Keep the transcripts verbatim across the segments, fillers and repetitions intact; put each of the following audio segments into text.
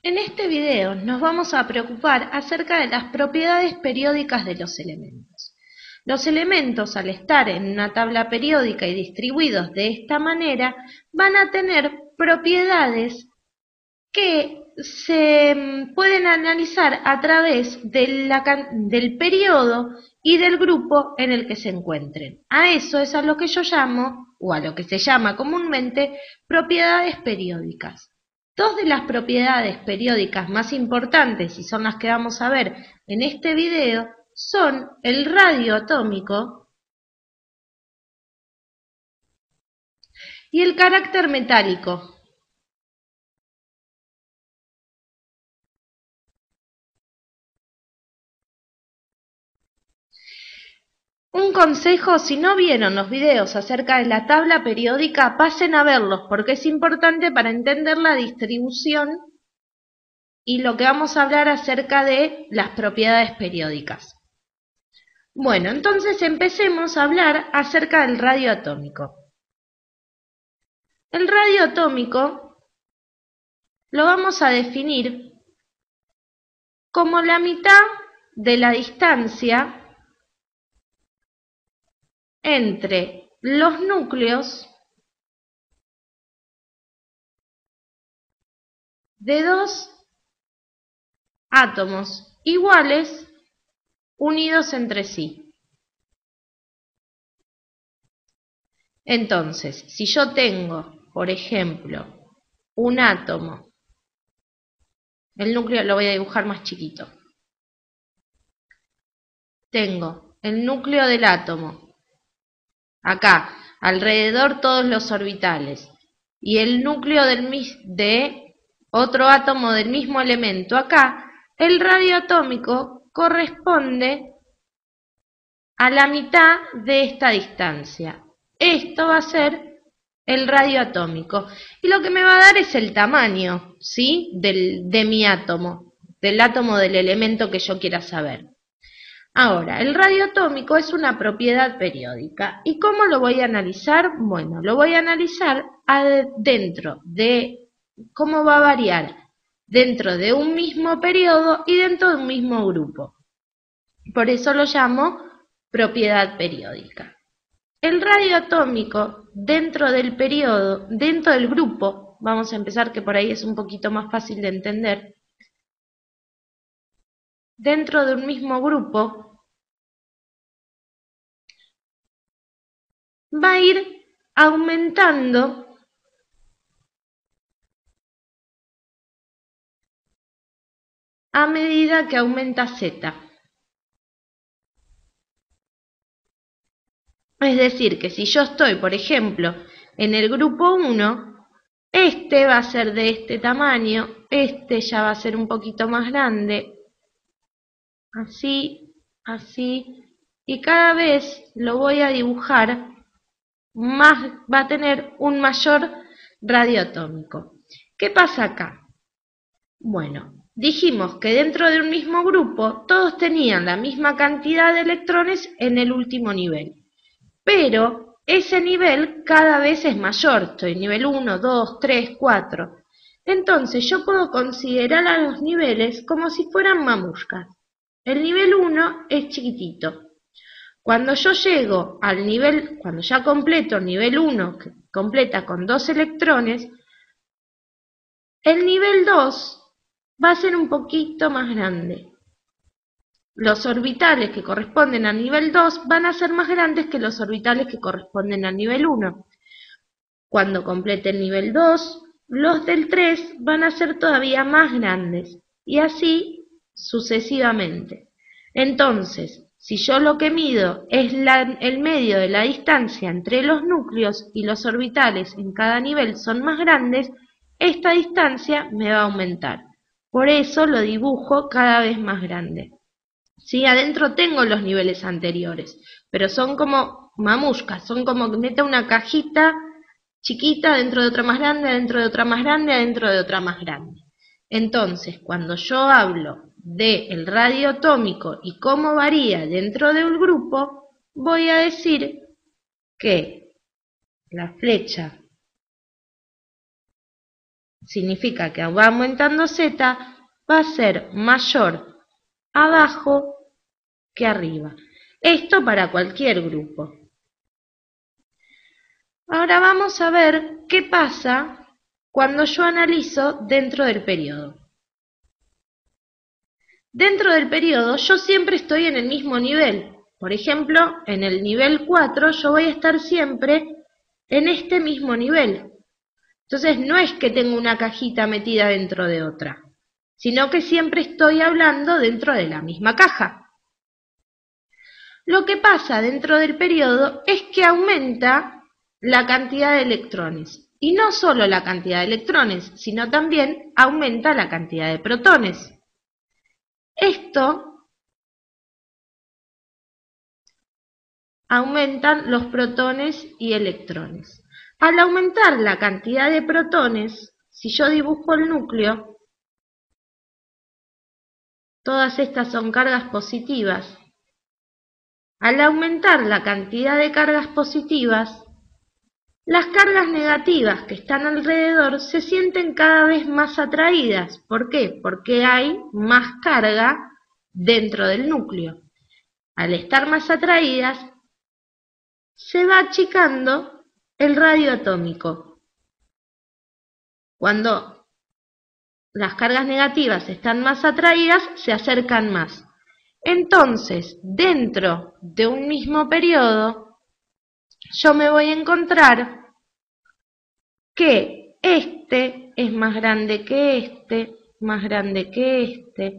En este video nos vamos a preocupar acerca de las propiedades periódicas de los elementos. Los elementos, al estar en una tabla periódica y distribuidos de esta manera, van a tener propiedades que se pueden analizar a través de la, del periodo y del grupo en el que se encuentren. A eso es a lo que yo llamo, o a lo que se llama comúnmente, propiedades periódicas. Dos de las propiedades periódicas más importantes, y son las que vamos a ver en este video, son el radio atómico y el carácter metálico. Un consejo: si no vieron los videos acerca de la tabla periódica, pasen a verlos porque es importante para entender la distribución y lo que vamos a hablar acerca de las propiedades periódicas. Bueno, entonces empecemos a hablar acerca del radio atómico. El radio atómico lo vamos a definir como la mitad de la distancia entre los núcleos de dos átomos iguales unidos entre sí. Entonces, si yo tengo, por ejemplo, un átomo, el núcleo lo voy a dibujar más chiquito. Tengo el núcleo del átomo, acá, alrededor todos los orbitales, y el núcleo del, de otro átomo del mismo elemento acá. El radio atómico corresponde a la mitad de esta distancia. Esto va a ser el radio atómico. Y lo que me va a dar es el tamaño, ¿sí?, del, de mi átomo, del átomo del elemento que yo quiera saber. Ahora, el radio atómico es una propiedad periódica. ¿Y cómo lo voy a analizar? Bueno, lo voy a analizar dentro de cómo va a variar dentro de un mismo periodo y dentro de un mismo grupo. Por eso lo llamo propiedad periódica. El radio atómico dentro del periodo, dentro del grupo, vamos a empezar que por ahí es un poquito más fácil de entender, dentro de un mismo grupo, va a ir aumentando a medida que aumenta Z. Es decir, que si yo estoy, por ejemplo, en el grupo uno, este va a ser de este tamaño, este ya va a ser un poquito más grande, así, así, y cada vez lo voy a dibujar más, va a tener un mayor radio atómico. ¿Qué pasa acá? Bueno, dijimos que dentro de un mismo grupo todos tenían la misma cantidad de electrones en el último nivel, pero ese nivel cada vez es mayor. Estoy en nivel uno, dos, tres, cuatro. Entonces yo puedo considerar a los niveles como si fueran mamushkas. El nivel uno es chiquitito. Cuando yo llego al nivel, cuando ya completo el nivel uno, que completa con dos electrones, el nivel dos va a ser un poquito más grande. Los orbitales que corresponden al nivel dos van a ser más grandes que los orbitales que corresponden al nivel uno. Cuando complete el nivel dos, los del tres van a ser todavía más grandes, y así sucesivamente. Entonces, si yo lo que mido es la, el medio de la distancia entre los núcleos y los orbitales en cada nivel son más grandes, esta distancia me va a aumentar. Por eso lo dibujo cada vez más grande. Sí, adentro tengo los niveles anteriores, pero son como mamushkas, son como que meta una cajita chiquita dentro de otra más grande, dentro de otra más grande, dentro de otra más grande. Entonces, cuando yo hablo del radio atómico y cómo varía dentro del grupo, voy a decir que la flecha significa que va aumentando Z, va a ser mayor abajo que arriba. Esto para cualquier grupo. Ahora vamos a ver qué pasa cuando yo analizo dentro del periodo. Dentro del periodo yo siempre estoy en el mismo nivel. Por ejemplo, en el nivel cuatro yo voy a estar siempre en este mismo nivel. Entonces no es que tengo una cajita metida dentro de otra, sino que siempre estoy hablando dentro de la misma caja. Lo que pasa dentro del periodo es que aumenta la cantidad de electrones. Y no solo la cantidad de electrones, sino también aumenta la cantidad de protones. Esto aumentan los protones y electrones. Al aumentar la cantidad de protones, si yo dibujo el núcleo, todas estas son cargas positivas. Al aumentar la cantidad de cargas positivas, las cargas negativas que están alrededor se sienten cada vez más atraídas. ¿Por qué? Porque hay más carga dentro del núcleo. Al estar más atraídas, se va achicando el radio atómico. Cuando las cargas negativas están más atraídas, se acercan más. Entonces, dentro de un mismo periodo, yo me voy a encontrar que este es más grande que este, más grande que este.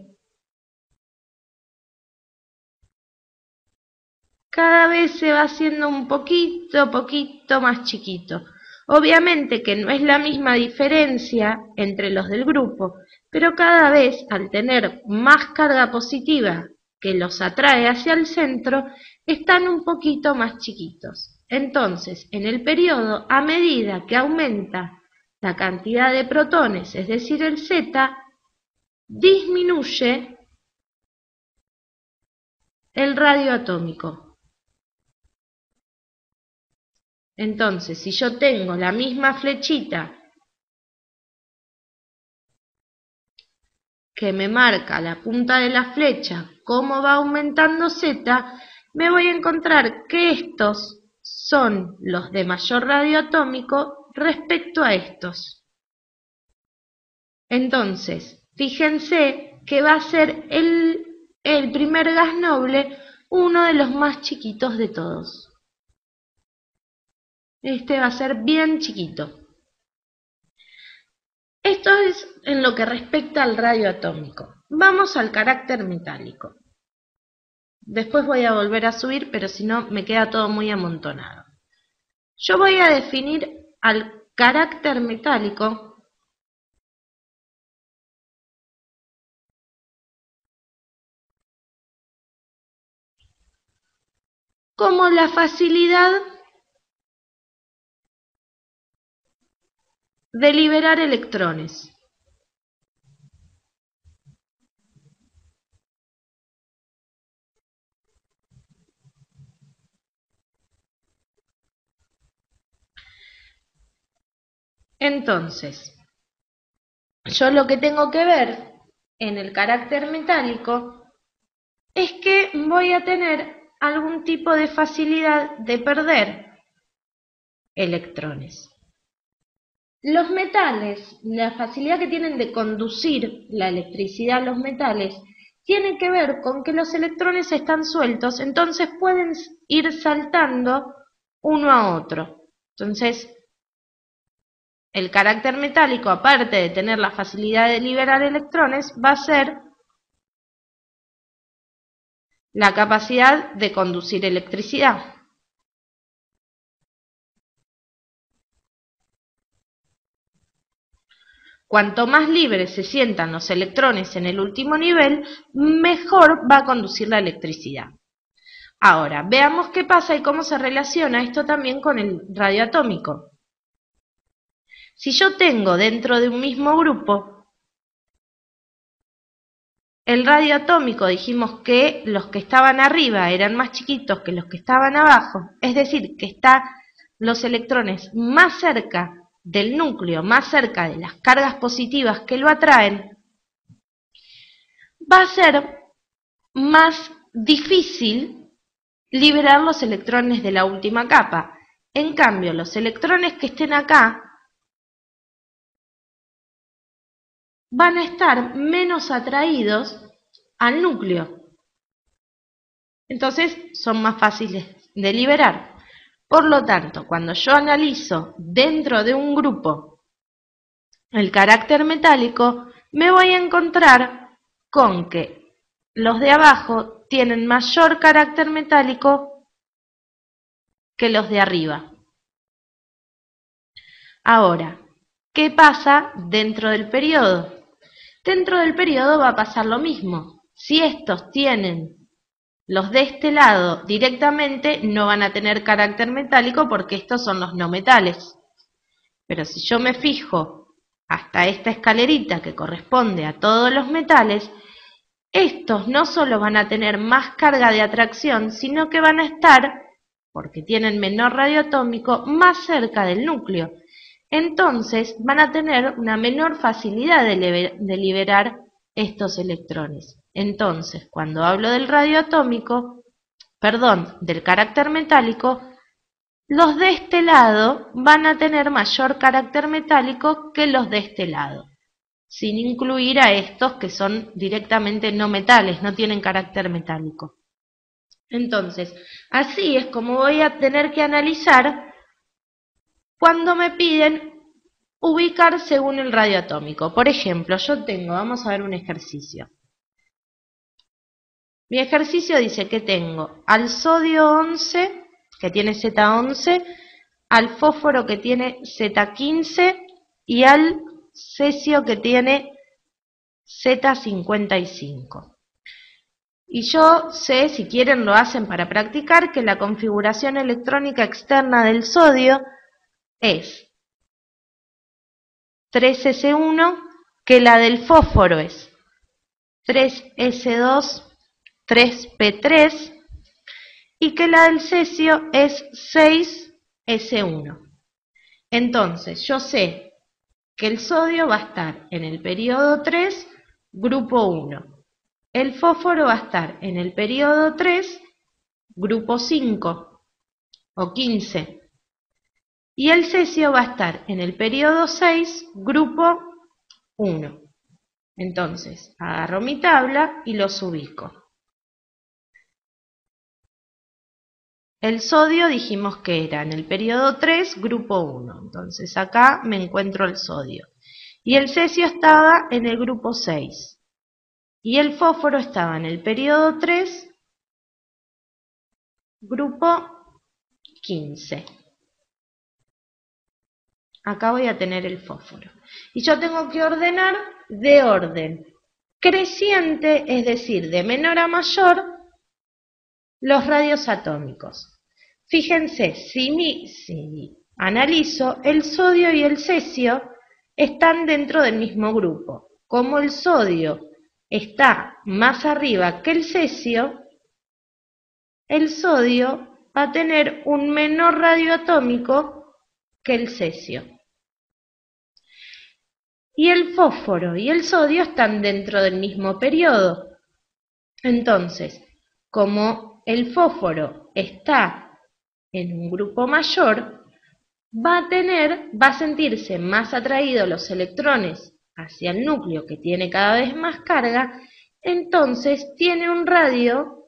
Cada vez se va haciendo un poquito, poquito más chiquito. Obviamente que no es la misma diferencia entre los del grupo, pero cada vez al tener más carga positiva que los atrae hacia el centro, están un poquito más chiquitos. Entonces, en el periodo, a medida que aumenta la cantidad de protones, es decir, el Z, disminuye el radio atómico. Entonces, si yo tengo la misma flechita que me marca la punta de la flecha, cómo va aumentando Z, me voy a encontrar que estos son los de mayor radio atómico respecto a estos. Entonces, fíjense que va a ser el, el primer gas noble uno de los más chiquitos de todos. Este va a ser bien chiquito. Esto es en lo que respecta al radio atómico. Vamos al carácter metálico. Después voy a volver a subir, pero si no me queda todo muy amontonado. Yo voy a definir al carácter metálico como la facilidad de liberar electrones. Entonces, yo lo que tengo que ver en el carácter metálico es que voy a tener algún tipo de facilidad de perder electrones. Los metales, la facilidad que tienen de conducir la electricidad a los metales, tiene que ver con que los electrones están sueltos, entonces pueden ir saltando uno a otro. Entonces, el carácter metálico, aparte de tener la facilidad de liberar electrones, va a ser la capacidad de conducir electricidad. Cuanto más libres se sientan los electrones en el último nivel, mejor va a conducir la electricidad. Ahora, veamos qué pasa y cómo se relaciona esto también con el radio atómico. Si yo tengo dentro de un mismo grupo, el radio atómico dijimos que los que estaban arriba eran más chiquitos que los que estaban abajo, es decir, que están los electrones más cerca del núcleo, más cerca de las cargas positivas que lo atraen, va a ser más difícil liberar los electrones de la última capa. En cambio, los electrones que estén acá van a estar menos atraídos al núcleo. Entonces, son más fáciles de liberar. Por lo tanto, cuando yo analizo dentro de un grupo el carácter metálico, me voy a encontrar con que los de abajo tienen mayor carácter metálico que los de arriba. Ahora, ¿qué pasa dentro del periodo? Dentro del periodo va a pasar lo mismo. Si estos tienen los de este lado directamente, no van a tener carácter metálico porque estos son los no metales. Pero si yo me fijo hasta esta escalerita que corresponde a todos los metales, estos no solo van a tener más carga de atracción, sino que van a estar, porque tienen menor radio atómico, más cerca del núcleo. Entonces van a tener una menor facilidad de, liber de liberar estos electrones. Entonces, cuando hablo del radio atómico, perdón, del carácter metálico, los de este lado van a tener mayor carácter metálico que los de este lado, sin incluir a estos que son directamente no metales, no tienen carácter metálico. Entonces, así es como voy a tener que analizar cuando me piden ubicar según el radio atómico. Por ejemplo, yo tengo, vamos a ver un ejercicio. Mi ejercicio dice que tengo al sodio once, que tiene Z once, al fósforo que tiene Z quince y al cesio que tiene Z cincuenta y cinco. Y yo sé, si quieren lo hacen para practicar, que la configuración electrónica externa del sodio es tres ese uno, que la del fósforo es tres ese dos, tres pe tres, y que la del cesio es seis ese uno. Entonces, yo sé que el sodio va a estar en el periodo tres, grupo uno. El fósforo va a estar en el periodo tres, grupo cinco o quince. Y el cesio va a estar en el periodo seis, grupo uno. Entonces, agarro mi tabla y los ubico. El sodio dijimos que era en el periodo tres, grupo uno. Entonces acá me encuentro el sodio. Y el cesio estaba en el grupo seis. Y el fósforo estaba en el periodo tres, grupo quince. Acá voy a tener el fósforo. Y yo tengo que ordenar de orden creciente, es decir, de menor a mayor, los radios atómicos. Fíjense, si, mi, si analizo, el sodio y el cesio están dentro del mismo grupo. Como el sodio está más arriba que el cesio, el sodio va a tener un menor radio atómico que el cesio. Y el fósforo y el sodio están dentro del mismo periodo. Entonces, como el fósforo está en un grupo mayor, va a tener, va a sentirse más atraído los electrones hacia el núcleo que tiene cada vez más carga, entonces tiene un radio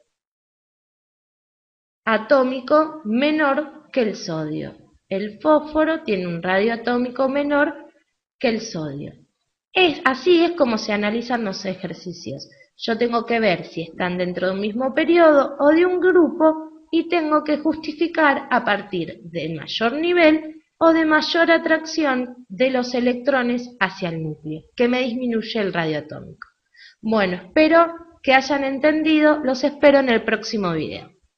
atómico menor que el sodio. El fósforo tiene un radio atómico menor que el sodio. Es, así es como se analizan los ejercicios. Yo tengo que ver si están dentro de un mismo periodo o de un grupo y tengo que justificar a partir de mayor nivel o de mayor atracción de los electrones hacia el núcleo, que me disminuye el radio atómico. Bueno, espero que hayan entendido, los espero en el próximo video.